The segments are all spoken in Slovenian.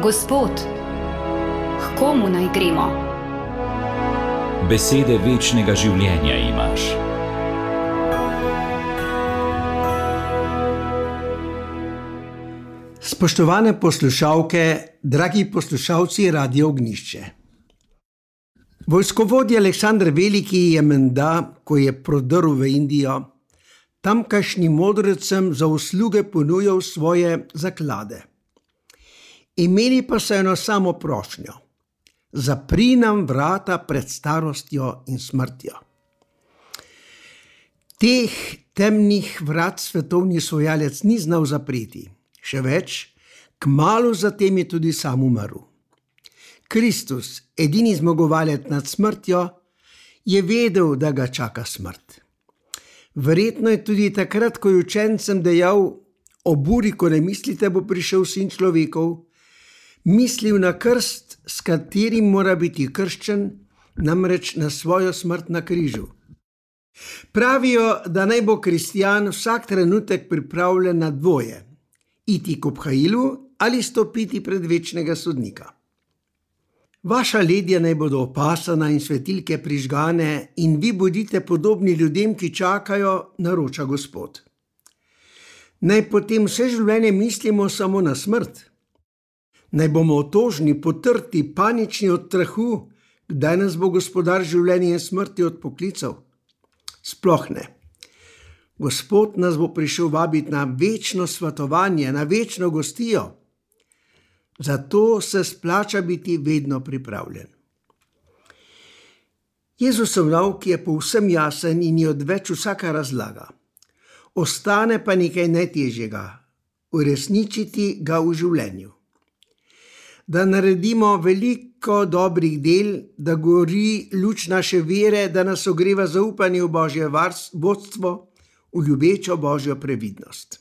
Gospod, k komu naj gremo? Besede večnega življenja imaš. Spoštovane poslušalke, dragi poslušalci Radia Ognjišče. Vojskovodja Aleksander Veliki je menda, ko je prodrl v Indijo, tamkajšnjim modrecem za usluge ponujal svoje zaklade. Imeli pa so eno samo prošnjo: zapri nam vrata pred starostjo in smrtjo. Teh temnih vrat svetovni osvajalec ni znal zapreti. Še več, kmalu zatem je tudi sam umrl. Kristus, edini zmagovalec nad smrtjo, je vedel, da ga čaka smrt. Verjetno je tudi takrat, ko je učencem dejal: o buri, ko ne mislite, bo prišel sin človekov, mislil na krst, s katerim mora biti krščen, namreč na svojo smrt na križu. Pravijo, da naj bo kristjan vsak trenutek pripravljen na dvoje: iti k obhajilu ali stopiti pred večnega sodnika. Vaša ledja naj bodo opasana in svetilke prižgane in vi bodite podobni ljudem, ki čakajo, naroča Gospod. Naj potem vse življenje mislimo samo na smrt? Naj bomo otožni, potrti, panični od strahu, kdaj nas bo Gospodar življenja in smrti odpoklical? Sploh ne. Gospod nas bo prišel vabiti na večno svatovanje, na večno gostijo. Zato se splača biti vedno pripravljen. Jezusov nauk je povsem jasen in je odveč vsaka razlaga. Ostane pa nekaj najtežjega: uresničiti ga v življenju. Da naredimo veliko dobrih del, da gori luč naše vere, da nas ogreva zaupanje v Božje vodstvo, v ljubečo Božjo previdnost.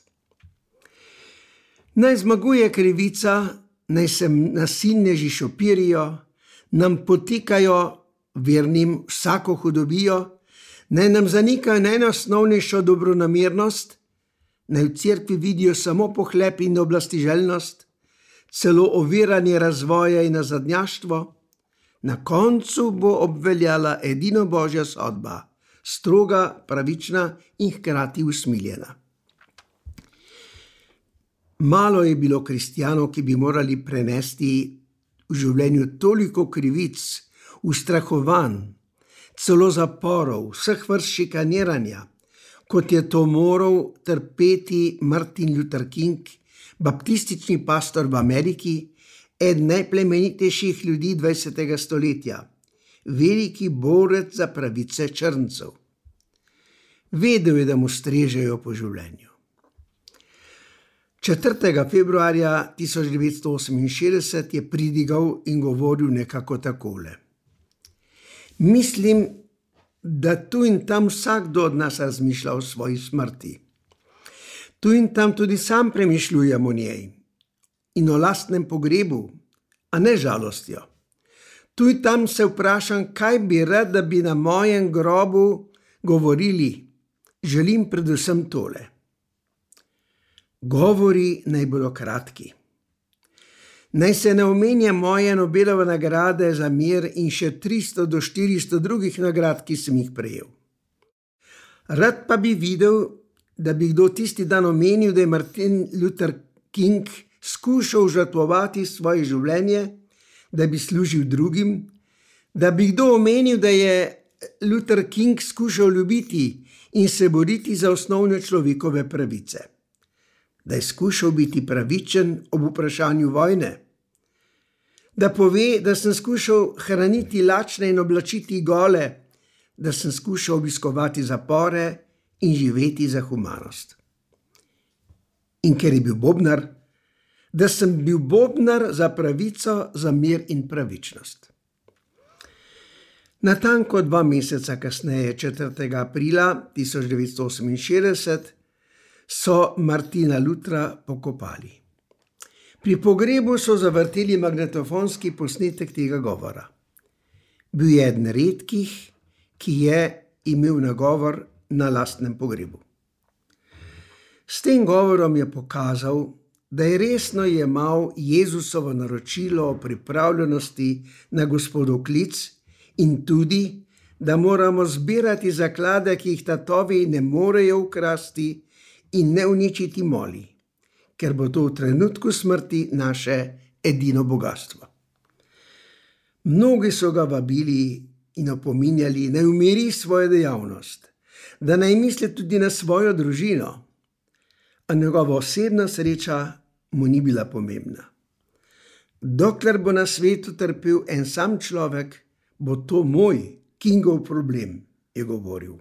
Naj zmaguje krivica, naj se nasilneži šopirijo, nam potikajo vernim vsako hudobijo, naj nam zanikajo najosnovnejšo dobronamernost, naj v cerkvi vidijo samo pohlep in oblastiželjnost, celo oviranje razvoja in nazadnjaštvo. Na koncu bo obveljala edino Božja sodba, stroga, pravična in hkrati usmiljena. Malo je bilo kristjanov, ki bi morali prenesti v življenju toliko krivic, ustrahovanj, celo zaporov, vseh vrst šikaniranja, kot je to moral trpeti Martin Luther King, baptistični pastor v Ameriki, eden najplemenitejših ljudi 20. stoletja, veliki borec za pravice črncev. Vedel je, da mu strežejo po življenju. 4. februarja 1968 je pridigal in govoril nekako takole: mislim, da tu in tam vsakdo od nas razmišlja o svoji smrti. Tu in tam tudi sam premišljujem o njej in o lastnem pogrebu, a ne žalostjo. Tu in tam se vprašam, kaj bi rad, da bi na mojem grobu govorili. Želim predvsem tole: govori naj bodo kratki. Naj se ne omenja moje Nobelove nagrade za mir in še 300 do 400 drugih nagrad, ki sem jih prejel. Rad pa bi videl, da bi kdo tisti dan omenil, da je Martin Luther King skušal žrtvovati svoje življenje, da bi služil drugim, da bi kdo omenil, da je Luther King skušal ljubiti in se boriti za osnovne človekove pravice, da je skušal biti pravičen ob vprašanju vojne, da pove, da sem skušal hraniti lačne in oblačiti gole, da sem skušal obiskovati zapore in živeti za humanost. In ker je bil bobnar, da sem bil bobnar za pravico, za mir in pravičnost. Natanko 2 meseca kasneje, 4. aprila 1968, so Martina Luthera pokopali. Pri pogrebu so zavrteli magnetofonski posnetek tega govora. Bil je eden redkih, ki je imel nagovor na lastnem pogrebu. S tem govorom je pokazal, da je resno jemal Jezusovo naročilo o pripravljenosti na Gospodov klic in tudi, da moramo zbirati zaklade, ki jih tatovi ne morejo ukrasti in ne uničiti moli, ker bo to v trenutku smrti naše edino bogastvo. Mnogi so ga vabili in opominjali, naj umiri svojo dejavnost, da naj misli tudi na svojo družino, a njegova osebna sreča mu ni bila pomembna. Dokler bo na svetu trpel en sam človek, bo to moj, Kingov problem, je govoril.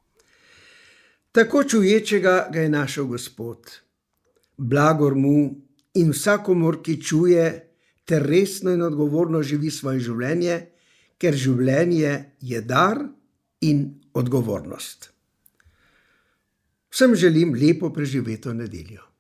Tako čuječega ga je našel Gospod. Blagor mu in vsakomur, ki čuje ter resno in odgovorno živi svoje življenje, ker življenje je dar in odgovornost. Vsem želim lepo preživeto nedeljo.